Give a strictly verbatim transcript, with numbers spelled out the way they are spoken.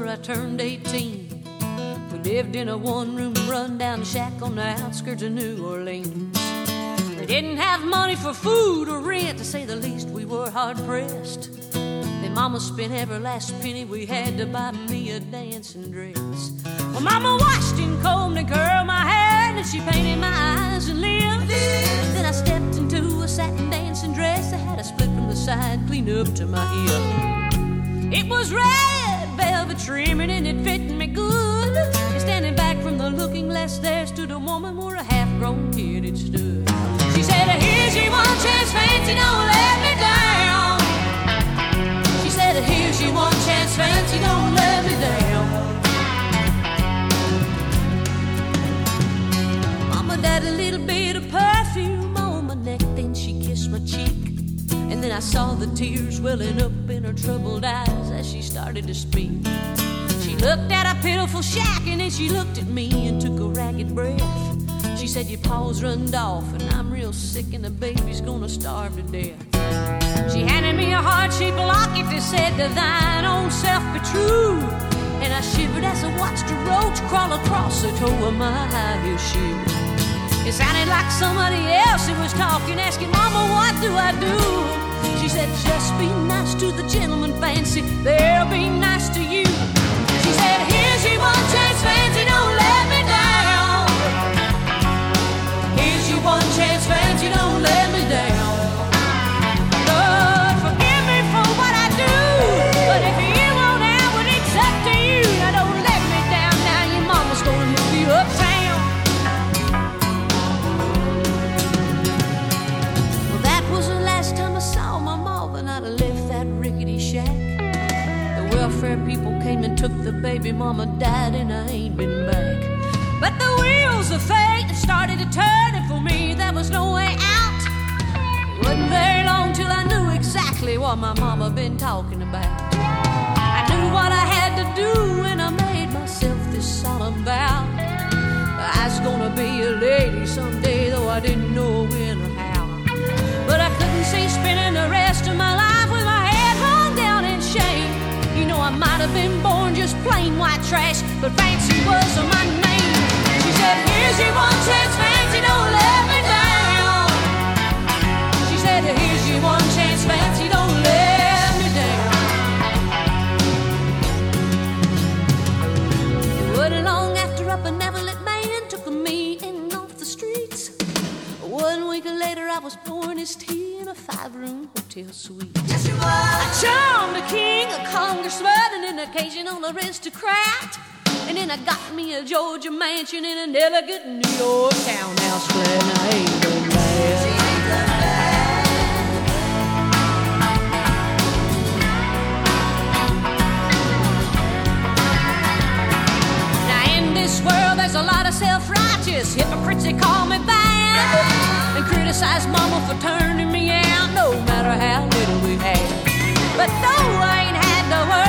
I turned eighteen. We lived in a one-room run-down shack on the outskirts of New Orleans. We didn't have money for food or rent, to say the least. We were hard-pressed. Then Mama spent every last penny we had to buy me a dancing dress. Well, Mama washed and combed and curled my hair, and she painted my eyes and lips. Then I stepped into a satin dancing dress that had a split from the side clean up to my hip. It was red velvet trimming and it fit me good. And standing back from the looking glass there stood a woman where a half-grown kid had stood. She said, here's your one chance, fancy, don't let me down. She said, here's your one chance, fancy, don't let me down. Mama died a little bit of perfume on my neck, then she kissed my cheek. And then I saw the tears welling up in her troubled eyes as she started to speak. She looked at a pitiful shack and then she looked at me and took a ragged breath. She said, your paws runned off and I'm real sick and the baby's gonna starve to death. She handed me a heart-shaped locket that said, to thine own self be true. And I shivered as I watched a roach crawl across the toe of my high-heel shoe. It sounded like somebody else who was talking, asking, Mama, what do I do? She said, just be nice to the gentleman, fancy, they'll be nice to you. She said, here's your one chance, fancy, don't let me down. Here's your one chance, fancy, don't let me down. Lord, forgive me for what I do, but if you want out, well, it's up to you. Now don't let me down, now your mama's gonna move you uptown. I'd have left that rickety shack. The welfare people came and took the baby. Mama died and I ain't been back. But the wheels of fate started to turn, and for me there was no way out. It wasn't very long till I knew exactly what my mama been talking about. I knew what I had to do and I made myself this solemn vow. I was gonna be a lady someday, though I didn't know when or how. But I couldn't see spending the rest of my life with my head hung down in shame. You know, I might have been born just plain white trash, but fancy was my name. She said, here's your one chance, fancy, don't let me down. She said, here's your one chance, fancy, don't let me down. It wasn't long after a benevolent man took me in off the streets. One week later I was pouring his tea in a five-room hotel suite. Yes, you were. I charmed a king, a congressman, and an occasional aristocrat. And then I got me a Georgia mansion in an elegant New York townhouse flat. And I ain't been mad. She ain't been mad. Now in this world there's a lot of self-righteous hypocrites that call me bad and criticize Mama for turning me out, no matter how little we had. But though I ain't had the word